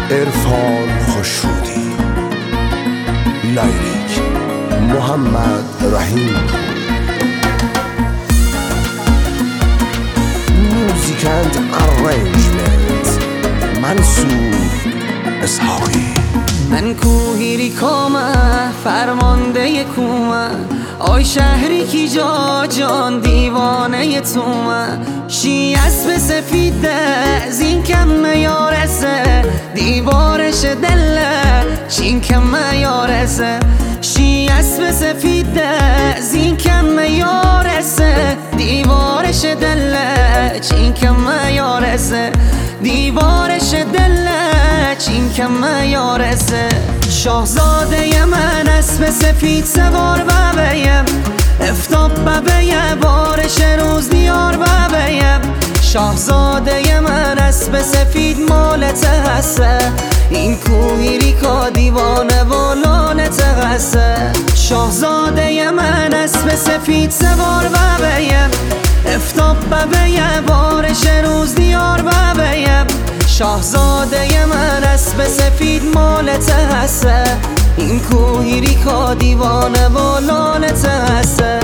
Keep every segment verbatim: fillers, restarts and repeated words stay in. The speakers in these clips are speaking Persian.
عرفان خسرودی، لیریک محمد رحیم، موزیک اند ارنجمنت منصور اسحاقی. من کوهیری کامه فرمانده کومه، آی شهری کی جا جان دیوانه تومه. شی اسب سفیده زین کم یارسه، دیوارش دله چین کم یارسه. شی اسب سفیده زین کم یارسه، دیوارش دله چین کم یارسه. دیوارش دله چین کم یارسه. شاهزاده من اسب سفید سوار ببیم، افتاب ببیه بارش روز دیار ببیم. شاهزاده من اسب سفید مالت هسته، این کوهیری کا دیوانه و لالت هسته. شاهزاده من اسب سفید سوار ببیم، افتاب ببیه بارش روز دیار ببیم. شاهزاده من اسب سفید مالت هسته، این کوهیری کا دیوانه و لالت هسته.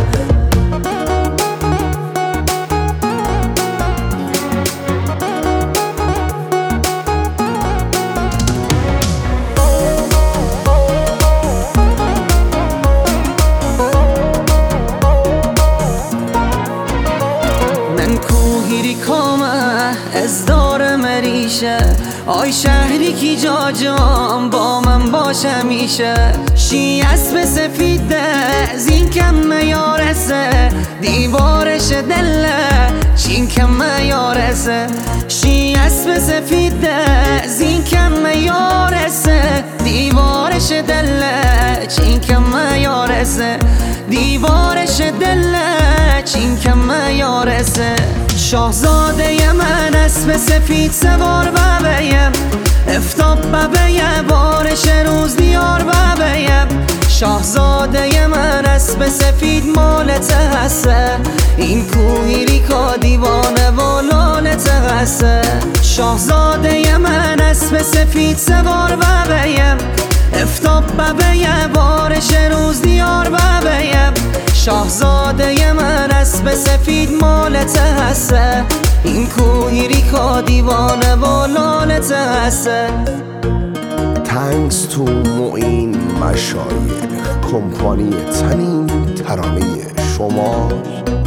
من کوهیری کامه از دار مریشه، آی شهری کی جا جام با من باشه میشه. شی اسب سفیده زین کم یارسه، دیوارش دله چین کم یارسه. شی اسب سفیده زین کم یارسه، دیوارش دله چین کم یارسه. دیوارش دله چین کم یارسه. شاهزاده من اسب سفید سوار ببیم، افتاب ببیه بارش روز دیار ببیم. شاهزاده من اسب سفید مالت هسته، این کوهیری کا دیوانه و لالت هسته. شاهزاده من اسب سفید سوار ببیم، افتاب ببیه بارش روز دیار ببیم. شاهزاده من اسب سفید مالت هسته، این کوهیری کا دیوانه و لالت هسته. تانکس تو معین مشایخ، کمپانی تنین ترانه شما